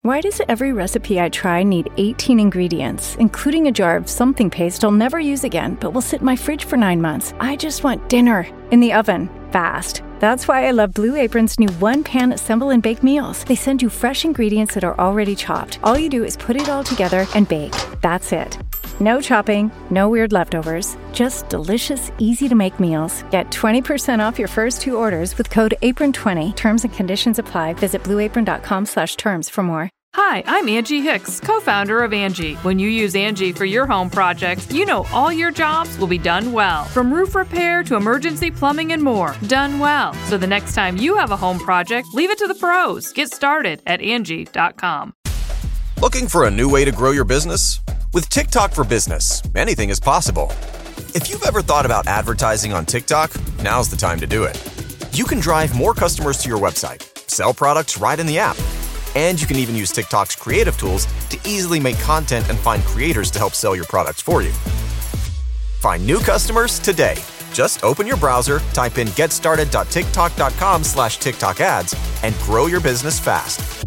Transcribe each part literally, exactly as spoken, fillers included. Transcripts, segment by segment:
Why does every recipe I try need eighteen ingredients, including a jar of something paste I'll never use again, but will sit in my fridge for nine months? I just want dinner in the oven, fast. That's why I love Blue Apron's new one-pan assemble and bake meals. They send you fresh ingredients that are already chopped. All you do is put it all together and bake. That's it. No chopping, no weird leftovers, just delicious, easy-to-make meals. Get twenty percent off your first two orders with code apron twenty. Terms and conditions apply. Visit blueapron.com slash terms for more. Hi, I'm Angie Hicks, co-founder of Angie. When you use Angie for your home projects, you know all your jobs will be done well. From roof repair to emergency plumbing and more, done well. So the next time you have a home project, leave it to the pros. Get started at Angie dot com. Looking for a new way to grow your business? With TikTok for Business, anything is possible. If you've ever thought about advertising on TikTok, now's the time to do it. You can drive more customers to your website, sell products right in the app, and you can even use TikTok's creative tools to easily make content and find creators to help sell your products for you. Find new customers today. Just open your browser, type in getstarted.tiktok.com slash TikTok ads, and grow your business fast.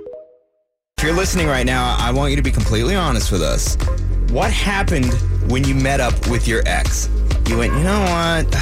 If you're listening right now, I want you to be completely honest with us. What happened when you met up with your ex? You went, you know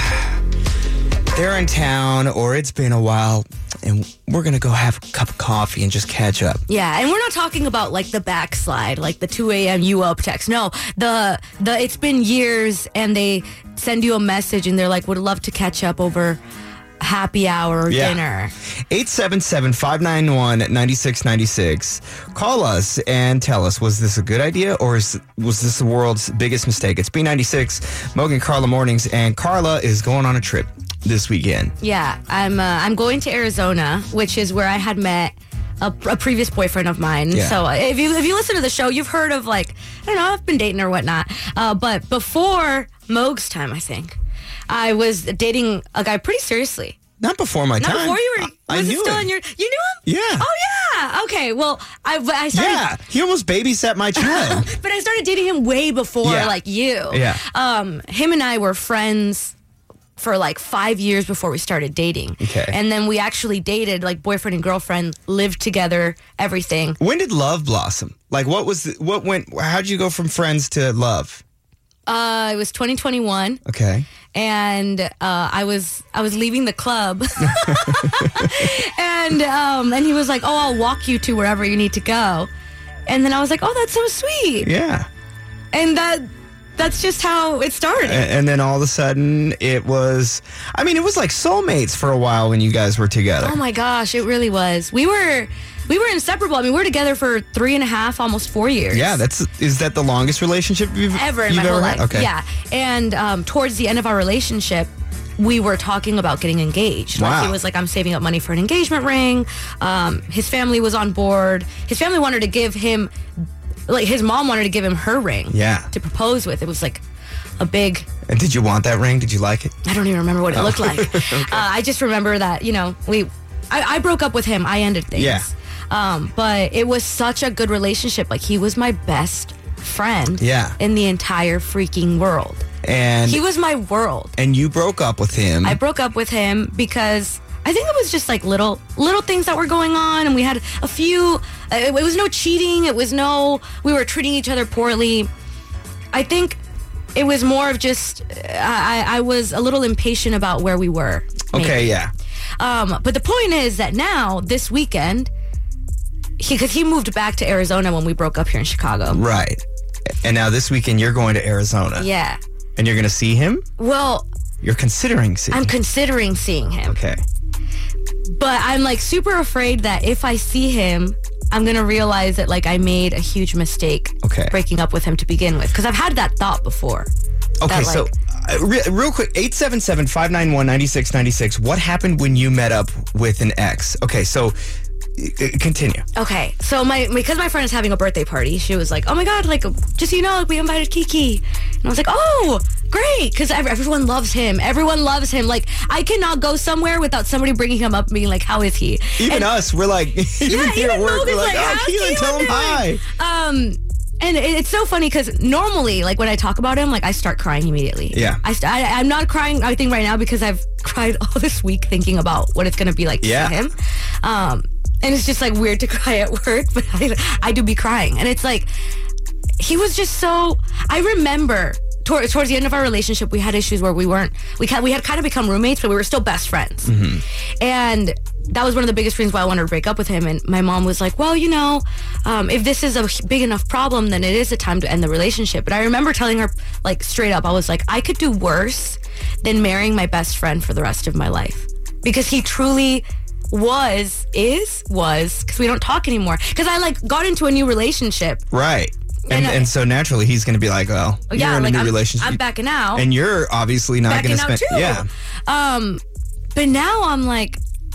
what? They're in town, or it's been a while, and we're going to go have a cup of coffee and just catch up. Yeah, and we're not talking about like the backslide, like the two a.m. you up text. No, the the it's been years, and they send you a message, and they're like, would love to catch up over happy hour or yeah. dinner. eight seven seven, five nine one, nine six nine six. Call us and tell us, was this a good idea or is, was this the world's biggest mistake? It's B ninety-six, Mogan and Carla Mornings, and Carla is going on a trip this weekend. Yeah, I'm uh, I'm going to Arizona, which is where I had met a, a previous boyfriend of mine. Yeah. So uh, if you if you listen to the show, you've heard of like, I don't know, I've been dating or whatnot. Uh, but before Moog's time, I think, I was dating a guy pretty seriously. Not before my Not time. before you were. I, was I it knew still it. in your? You knew him? Yeah. Oh yeah. Okay. Well, I I started. Yeah. He almost babysat my child. But I started dating him way before, Yeah. like you. Yeah. Um, him and I were friends for like five years before we started dating. Okay. And then we actually dated, like boyfriend and girlfriend, lived together, everything. When did love blossom? Like, what was the, what went? How'd you go from friends to love? Uh, it was twenty twenty-one. Okay. And uh, I was I was leaving the club, and um, and he was like, "Oh, I'll walk you to wherever you need to go," and then I was like, "Oh, that's so sweet." Yeah. And that that's just how it started. And, and then all of a sudden, it was. I mean, it was like soulmates for a while when you guys were together. Oh my gosh, it really was. We were we were inseparable. I mean, we were together for three and a half, almost four years. Yeah, that's is that the longest relationship you've ever in you've my ever whole had? life. Okay. Yeah, and um, towards the end of our relationship, we were talking about getting engaged. Wow. Like, he was like, I'm saving up money for an engagement ring. Um, his family was on board. His family wanted to give him, like, his mom wanted to give him her ring. Yeah. To propose with. It was like a big. And did you want that ring? Did you like it? I don't even remember what it Oh. looked like. Okay. uh, I just remember that, you know, we. I, I broke up with him. I ended things. Yeah. Um, but it was such a good relationship. Like, he was my best friend. Yeah. In the entire freaking world. And He was my world. and you broke up with him. I broke up with him because I think it was just like little little things that were going on, and we had a few. Uh, it, it was no cheating. It was no. We were treating each other poorly. I think it was more of just. I, I was a little impatient about where we were. maybe. Okay, yeah. Um, but the point is that now this weekend, he because he moved back to Arizona when we broke up here in Chicago. Right. And now this weekend you're going to Arizona. Yeah. And you're going to see him? Well, You're considering seeing I'm him. considering seeing him. Okay. But I'm like super afraid that if I see him, I'm going to realize that like I made a huge mistake Okay. breaking up with him to begin with. Because I've had that thought before. Okay, that, so like- uh, re- real quick, eight seven seven, five nine one, nine six nine six. What happened when you met up with an ex? Okay, so uh, continue. Okay, so my because my friend is having a birthday party, she was like, "Oh my god, like just so you know, like, we invited Kiki," and I was like, "Oh, great," because everyone loves him. Everyone loves him. Like, I cannot go somewhere without somebody bringing him up and being like, "How is he?" Even And- us, we're like, even yeah, here even at work, Mogan's we're like, like, oh, "How's Keelan, tell him doing?" hi. Um, and it- it's so funny because normally, like when I talk about him, like I start crying immediately. Yeah. I, st- I I'm not crying, I think, right now because I've cried all this week thinking about what it's gonna be like to Yeah. see him. Um, And it's just like weird to cry at work, but I, I do be crying. And it's like, he was just so, I remember toward, towards the end of our relationship, we had issues where we weren't, we, ca- we had kind of become roommates, but we were still best friends. Mm-hmm. And that was one of the biggest reasons why I wanted to break up with him. And my mom was like, well, you know, um, if this is a big enough problem, then it is a time to end the relationship. But I remember telling her, like, straight up, I was like, I could do worse than marrying my best friend for the rest of my life. Because he truly was, is, was, because we don't talk anymore. Because I, like, got into a new relationship. Right. And, And, and I- so naturally, he's going to be like, well, you're yeah, in like a new I'm, relationship. I'm backing out. And you're obviously not going backing to out spend... too. Yeah. Um, but now I'm like,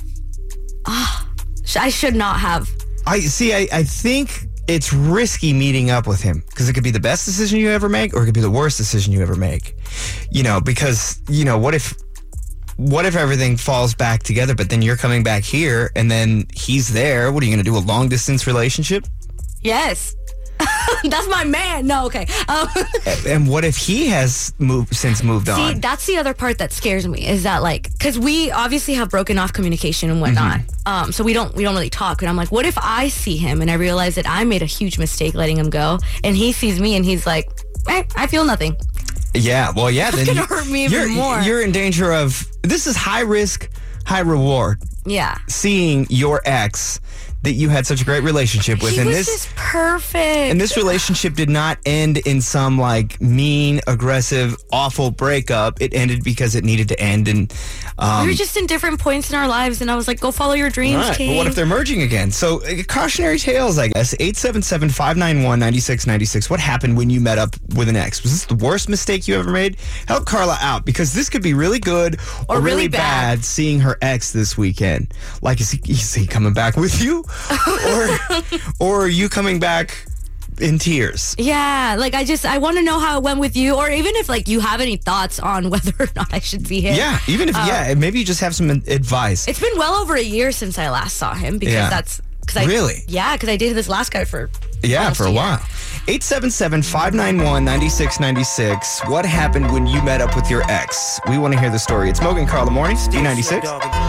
ah, sh- I should not have. I see, I, I think it's risky meeting up with him because it could be the best decision you ever make or it could be the worst decision you ever make. You know, because, you know, what if... What if everything falls back together, but then you're coming back here and then he's there? What are you going to do, a long distance relationship? Yes. That's my man. No, okay. Um, And what if he has moved since moved see, on? that's the other part that scares me is that, like, because we obviously have broken off communication and whatnot. Mm-hmm. Um, so we don't we don't really talk. And I'm like, what if I see him and I realize that I made a huge mistake letting him go, and he sees me and he's like, eh, I feel nothing. Yeah, well, yeah. That's then gonna you- hurt me even you're, more. You're in danger of, this is high risk, high reward. Yeah. Seeing your ex that you had such a great relationship with. He and was this just perfect. and this relationship did not end in some like mean, aggressive, awful breakup. It ended because it needed to end. And um, we were just in different points in our lives, and I was like, go follow your dreams, all right, King. but what if they're merging again? So uh, cautionary tales, I guess. eight seven seven, five nine one, nine six nine six. What happened when you met up with an ex? Was this the worst mistake you ever made? Help Carla out, because this could be really good or, Or really, really bad. bad. Seeing her ex this weekend. Like, is he, is he coming back with you? or, or are you coming back in tears? Yeah, like I just, I want to know how it went with you, or even if like you have any thoughts on whether or not I should see him. Yeah, even if, Um, yeah, maybe you just have some advice. It's been well over a year since I last saw him because Yeah. that's, because I, Really? Yeah, because I dated this last guy for Yeah, almost for a year. while. eight seven seven, five nine one, nine six nine six. What happened when you met up with your ex? We want to hear the story. It's Mogan Carla Mornings, D ninety-six.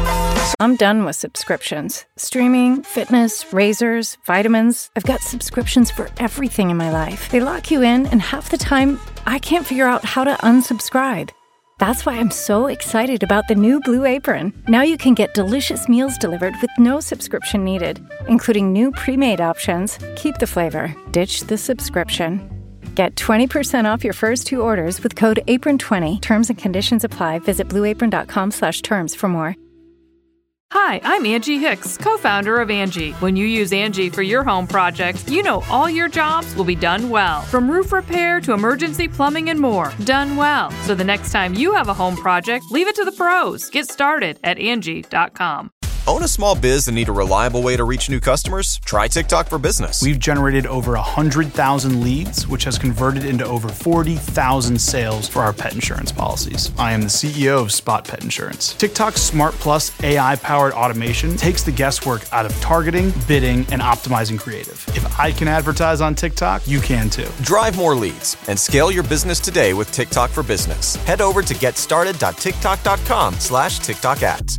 I'm done with subscriptions. Streaming, fitness, razors, vitamins. I've got subscriptions for everything in my life. They lock you in, and half the time, I can't figure out how to unsubscribe. That's why I'm so excited about the new Blue Apron. Now you can get delicious meals delivered with no subscription needed, including new pre-made options. Keep the flavor, ditch the subscription. Get twenty percent off your first two orders with code apron twenty. Terms and conditions apply. Visit blueapron.com slash terms for more. Hi, I'm Angie Hicks, co-founder of Angie. When you use Angie for your home projects, you know all your jobs will be done well. From roof repair to emergency plumbing and more, done well. So the next time you have a home project, leave it to the pros. Get started at Angie dot com. Own a small biz and need a reliable way to reach new customers? Try TikTok for Business. We've generated over one hundred thousand leads, which has converted into over forty thousand sales for our pet insurance policies. I am the C E O of Spot Pet Insurance. TikTok's Smart Plus A I-powered automation takes the guesswork out of targeting, bidding, and optimizing creative. If I can advertise on TikTok, you can too. Drive more leads and scale your business today with TikTok for Business. Head over to getstarted.tiktok.com slash TikTok ads.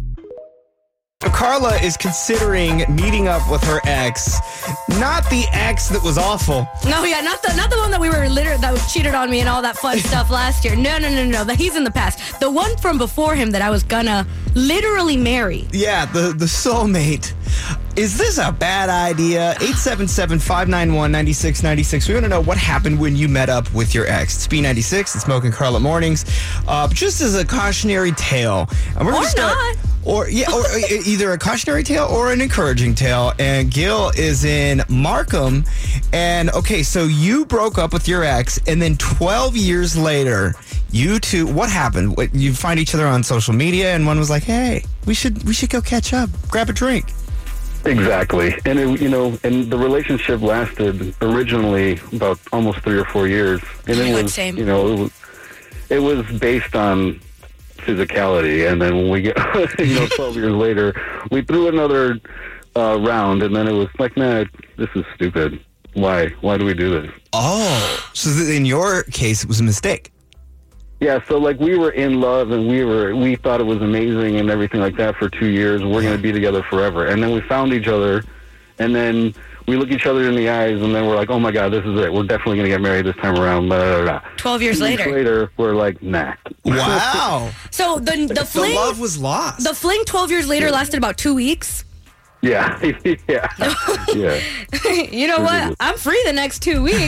So Carla is considering meeting up with her ex, not the ex that was awful. No, yeah, not the not the one that we were literally that cheated on me and all that fun stuff last year. No, no, no, no, that he's in the past. The one from before him that I was gonna literally marry. Yeah, the, the soulmate. Is this a bad idea? eight seven seven, five nine one, nine six nine six. We want to know what happened when you met up with your ex. It's B ninety-six. It's Mogan Carla Mornings. Uh, just as a cautionary tale. And we're Or gonna start, not. Or, yeah, or either a cautionary tale or an encouraging tale. And Gil is in Markham. And, okay, so you broke up with your ex, and then twelve years later, you two, what happened? What, you find each other on social media, and one was like, hey, we should we should go catch up, grab a drink. Exactly. And, it, you know, and the relationship lasted originally about almost three or four years. And it Yeah, was, same. you know, it was, it was based on physicality. And then when we get, you know, twelve years later, we threw another uh, round. And then it was like, man, this is stupid. Why? Why do we do this? Oh, so th- in your case, it was a mistake. Yeah, so like we were in love and we were we thought it was amazing and everything like that for two years. We're going to be together forever. And then we found each other, and then we look each other in the eyes, and then we're like, oh my God, this is it. We're definitely going to get married this time around. Blah, blah, blah. Twelve years Two weeks later. later, we're like, nah. Wow. So the the The fling, love was lost. the fling, twelve years later lasted about two weeks. Yeah, yeah, yeah. You know what? I'm free the next two weeks.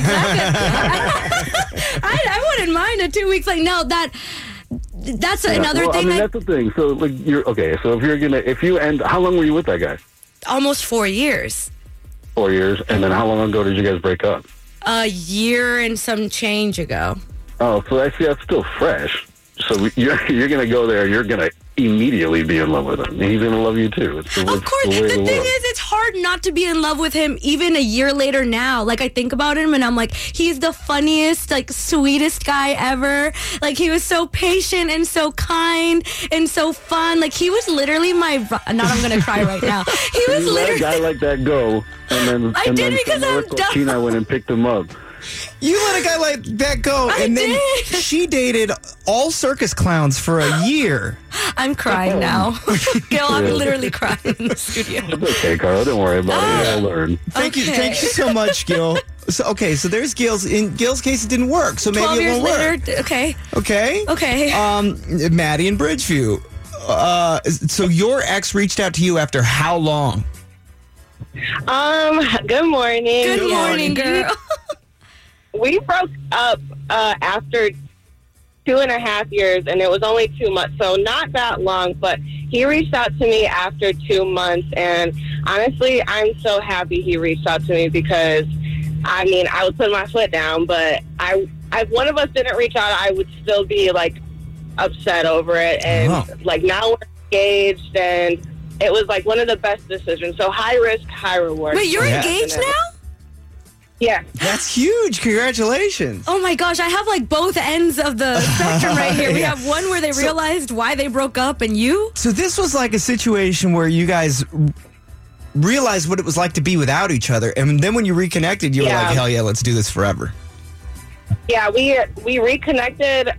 I, could, I, I wouldn't mind a two weeks. Like no, that that's Yeah, another well, thing. I mean, I, that's the thing. So like you're okay. So if you're gonna, if you end, how long were you with that guy? almost four years. Four years, and then how long ago did you guys break up? A year and some change ago. Oh, so actually that's still fresh. So you're you're gonna go there. You're gonna immediately be in love with him, and he's gonna love you too. It's the, Of it's course. the, The, way of thing the world. is, it's hard not to be in love with him even a year later now. Like, I think about him and I'm like, he's the funniest, like, sweetest guy ever. Like, he was so patient and so kind and so fun. Like, he was literally my... Not I'm going to cry right now. He was You let a guy literally... like that go, and then I and did then because Samara I'm dumb. Cochina went and picked him up. You let a guy like that go, I and then did. she dated all circus clowns for a year. I'm crying now. Gil, I'm Yeah. literally crying in the studio. It's okay, Carl. Don't worry about it. I'll learn. Thank you, Okay. thank you so much, Gil. So okay, so there's Gil's. In Gil's case, it didn't work, so maybe twelve it years won't later... work. th- Okay. Okay. Okay. Um, Maddie in Bridgeview. Uh, so your ex reached out to you after how long? Um, good morning. Good morning, girl. We broke up uh, after two and a half years, and it was only two months, so not that long, but he reached out to me after two months, and honestly, I'm so happy he reached out to me because, I mean, I would put my foot down, but I, if one of us didn't reach out, I would still be, like, upset over it, and, Oh. like, now we're engaged, and it was, like, one of the best decisions, so high risk, high reward. Wait, you're Yeah. engaged now? Yeah. That's huge. Congratulations. Oh my gosh, I have like both ends of the spectrum right here. We Yeah. have one where they So- realized why they broke up, and you? So this was like a situation where you guys r- realized what it was like to be without each other, and then when you reconnected, you were Yeah. like, "Hell yeah, let's do this forever." Yeah, we we reconnected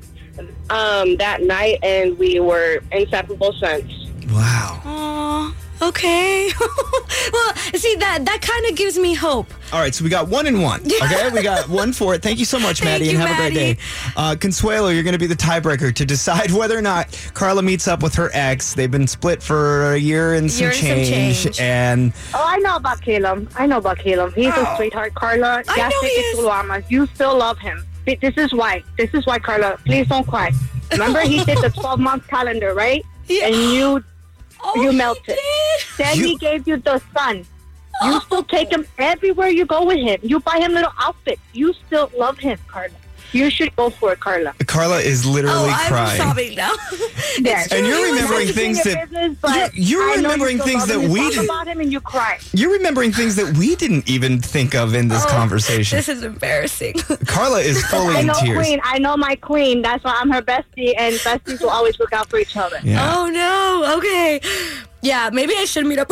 um, that night, and we were inseparable since. Wow. Oh, okay. Well, see, that that kind of gives me hope. All right, so we got one and one. Okay, we got one for it. Thank you so much, Thank Maddie, you, and have a great Maddie. day. Uh, Consuelo, you're going to be the tiebreaker to decide whether or not Carla meets up with her ex. They've been split for a year and some, Year and some change, change. and Oh, I know about Caleb. I know about Caleb. He's a sweetheart, Carla. I Ya know sé he que is. tú lo amas. You still love him. Th- This is why. This is why, Carla. Please don't cry. Remember, he did the twelve-month calendar, right? Yeah. And you Oh, you he melted. did. Then You- he gave you the sun. You still take him everywhere you go with him. You buy him little outfits. You still love him, Carla. You should go for it, Carla. Carla is literally Oh, I'm crying. sobbing now. Yes. And you're You remembering like to things do your that- business, but you're I know you remembering still things love him. that You we talk didn't- about him and you cry. You're remembering things that we didn't even think of in this Oh, conversation. This is embarrassing. Carla is fully I in know tears. Queen. I know my Queen. That's why I'm her bestie, and besties will always look out for each other. Yeah, Oh no. Okay. Yeah, maybe I should meet up.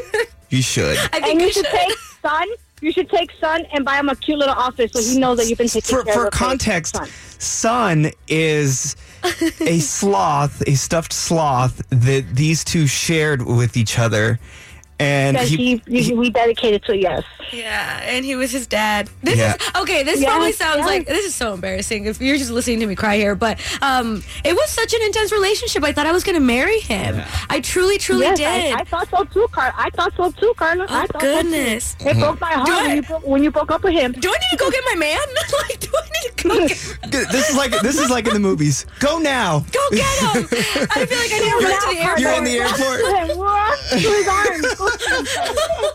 you should. I think And I you should take Sun. You should take Sun and buy him a cute little outfit so he knows that you've been taking For, care for of him. context, Sun. Sun is a sloth, a stuffed sloth that these two shared with each other. And Because he, he, he, we dedicated to yes. Yeah, and he was his dad. This Yeah. is okay. This Yes, probably sounds yes. like this is so embarrassing if you're just listening to me cry here. But um, it was such an intense relationship. I thought I was going to marry him. I truly, truly Yes, did. I, I thought so too, Carla. I thought so too, Carla. I Oh, thought goodness. So too. It broke my heart I- when you, broke, when you broke up with him. do I need to go get my man? Like, do I need to go get, this is like this is like in the movies. Go now. go get him? I feel like I need to run to the airport. You're in the airport. To him, run to his arms. Go to him.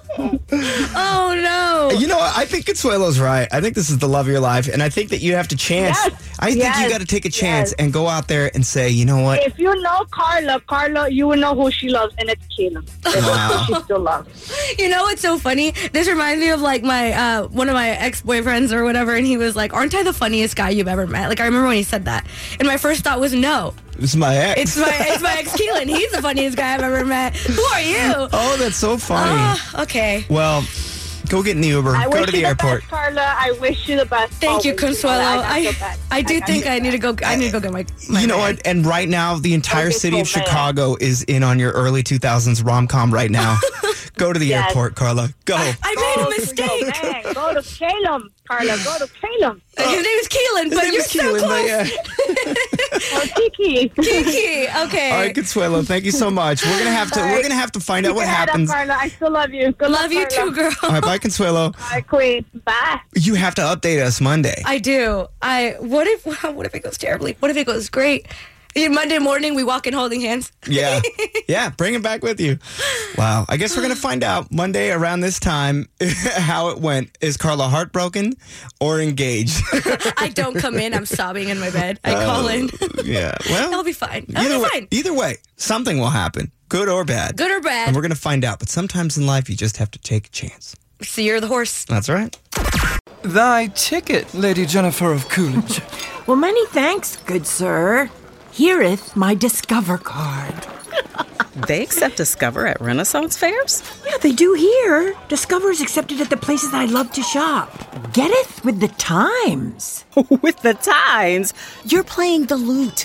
Oh no! You know what? I think Consuelo's right. I think this is the love of your life, and I think that you have to chance. Yes, I think you yes, got to take a chance yes. and go out there and say, you know what? If you know Carla, Carla, you will know who she loves, and it's Caleb. That's Wow. who she still loves. You know what's so funny? This reminds me of like my uh, one of my ex boyfriends or whatever, and he was like, "Aren't I the funniest guy you've ever met?" Like I remember when he said that, and my first thought was, "No, This is my ex. it's my it's my ex Keelan. He's the funniest guy I've ever met. Who are you?" oh, that's so funny. Ah, okay. Well, Go get in the Uber. I Go wish to the you airport. the best, Carla. I wish you the best. Thank you, always. Consuelo. I, I, got bad. I do I got think you. I need to go. I need to go get my. my You know bag. what? And right now, the entire Okay, city of cool, man. Chicago is in on your early two thousands rom-com right now. Go to the Yes. airport, Carla. Go. I made a mistake. Go, man. Go to Calum, Carla. Go to Calum. His name is Keelan, but name you're is so Keelan, close. but yeah. Or Kiki. Kiki. Okay. All right, Consuelo, thank you so much. We're gonna have to. All We're right. gonna have to find out Keep what your head up, happens. Carla. I still love you. Good Love luck, you Carla. too, girl. All right, bye, Consuelo. All right, Queen. Bye. You have to update us Monday. I do. I. What if? What if it goes terribly? What if it goes great? And Monday morning, we walk in holding hands. Yeah. Yeah, bring him back with you. Wow. I guess we're going to find out Monday around this time how it went. Is Carla heartbroken or engaged? I don't come in. I'm sobbing in my bed. I call in. Yeah. Well, I'll be fine. I'll either be way, fine. either way, something will happen, good or bad. Good or bad. And we're going to find out. But sometimes in life, you just have to take a chance. So you're the horse. That's right. Thy ticket, Lady Jennifer of Coolidge. Well, many thanks, good sir. Hereeth my Discover card. They accept Discover at Renaissance fairs? Yeah, they do here. Discover's accepted at the places I love to shop. Getteth with the times. With the times? You're playing the lute.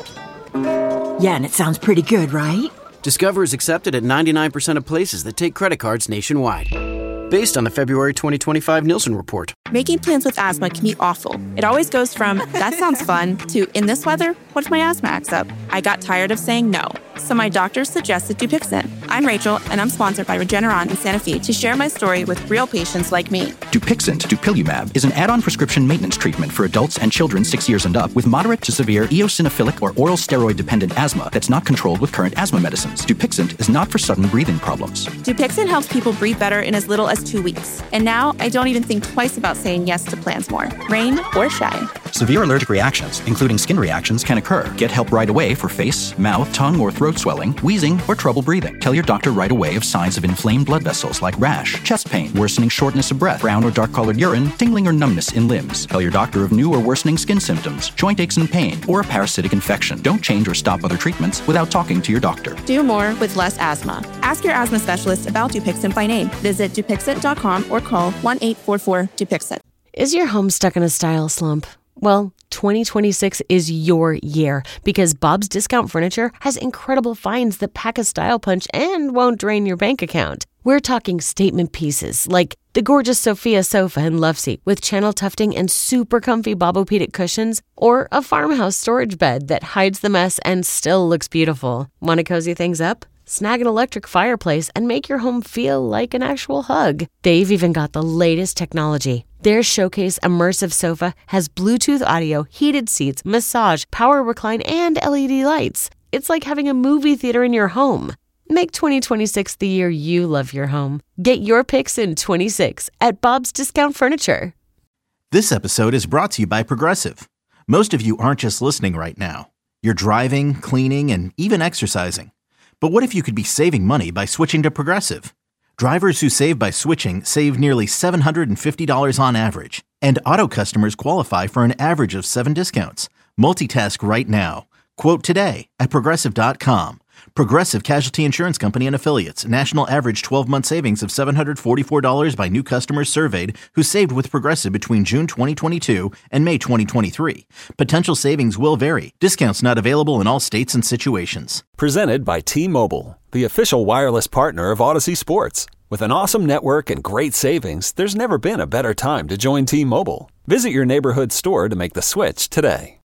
Yeah, and it sounds pretty good, right? Discover is accepted at ninety-nine percent of places that take credit cards nationwide. Based on the February twenty twenty-five Nielsen report. Making plans with asthma can be awful. It always goes from, that sounds fun, to, in this weather, what if my asthma acts up? I got tired of saying no. So my doctor suggested Dupixent. I'm Rachel, and I'm sponsored by Regeneron in Santa Fe to share my story with real patients like me. Dupixent, dupilumab, is an add-on prescription maintenance treatment for adults and children six years and up with moderate to severe eosinophilic or oral steroid-dependent asthma that's not controlled with current asthma medicines. Dupixent is not for sudden breathing problems. Dupixent helps people breathe better in as little as two weeks. And now, I don't even think twice about saying yes to plans more. Rain or shine. Severe allergic reactions, including skin reactions, can occur. Get help right away for face, mouth, tongue, or throat swelling, wheezing, or trouble breathing. Tell your doctor right away of signs of inflamed blood vessels like rash, chest pain, worsening shortness of breath, brown or dark-colored urine, tingling or numbness in limbs. Tell your doctor of new or worsening skin symptoms, joint aches and pain, or a parasitic infection. Don't change or stop other treatments without talking to your doctor. Do more with less asthma. Ask your asthma specialist about Dupixent by name. Visit Dupixent dot com or call one eight four four Dupixent. Is your home stuck in a style slump? Well, twenty twenty-six is your year because Bob's Discount Furniture has incredible finds that pack a style punch and won't drain your bank account. We're talking statement pieces like the gorgeous Sophia sofa and love seat with channel tufting and super comfy Bobopedic cushions, or a farmhouse storage bed that hides the mess and still looks beautiful. Want to cozy things up? Snag an electric fireplace and make your home feel like an actual hug. They've even got the latest technology. Their Showcase Immersive Sofa has Bluetooth audio, heated seats, massage, power recline, and L E D lights. It's like having a movie theater in your home. Make twenty twenty-six the year you love your home. Get your picks in twenty-six at Bob's Discount Furniture. This episode is brought to you by Progressive. Most of you aren't just listening right now. You're driving, cleaning, and even exercising. But what if you could be saving money by switching to Progressive? Drivers who save by switching save nearly seven hundred fifty dollars on average. And auto customers qualify for an average of seven discounts. Multitask right now. Quote today at Progressive dot com. Progressive Casualty Insurance Company and Affiliates. National average twelve-month savings of seven hundred forty-four dollars by new customers surveyed who saved with Progressive between June twenty twenty-two and May twenty twenty-three. Potential savings will vary. Discounts not available in all states and situations. Presented by T-Mobile, the official wireless partner of Odyssey Sports. With an awesome network and great savings, there's never been a better time to join T-Mobile. Visit your neighborhood store to make the switch today.